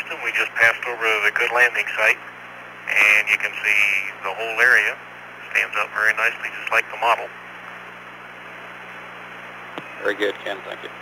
Houston, we just passed over the good landing site, and you can see the whole area stands up very nicely, just like the model. Very good, Ken. Thank you.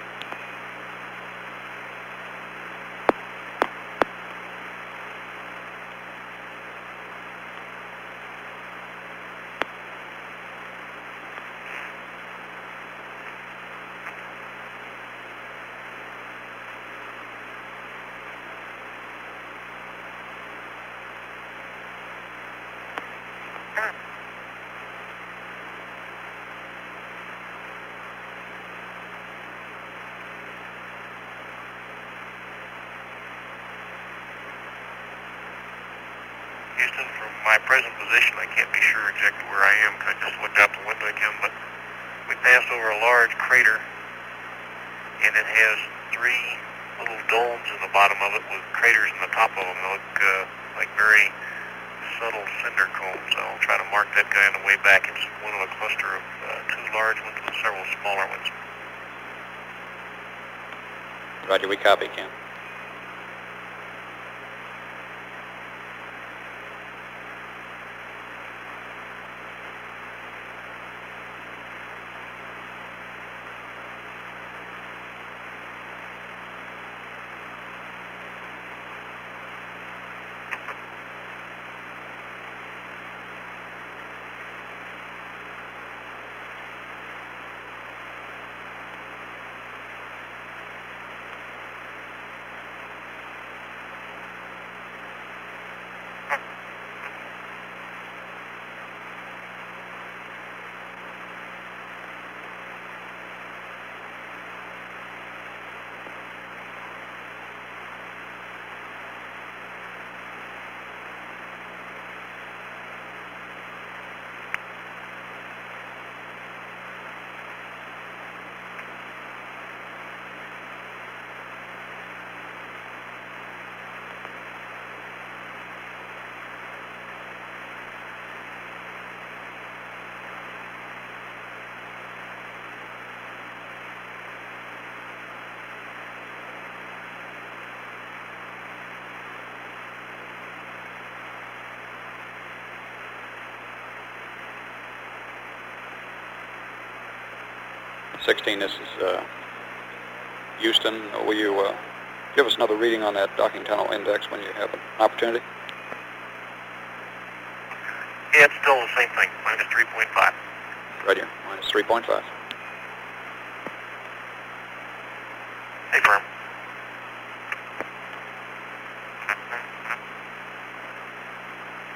Houston, from my present position, I can't be sure exactly where I am because I just looked out the window again, but we passed over a large crater, and it has three little domes in the bottom of it with craters in the top of them. They look like very subtle cinder cones. I'll try to mark that guy on the way back. It's one of a cluster of two large ones with several smaller ones. Roger, we copy, Ken. This is Houston. Will you give us another reading on that docking tunnel index when you have an opportunity? Yeah, it's still the same thing, minus 3.5. Right here, minus 3.5. Hey, firm.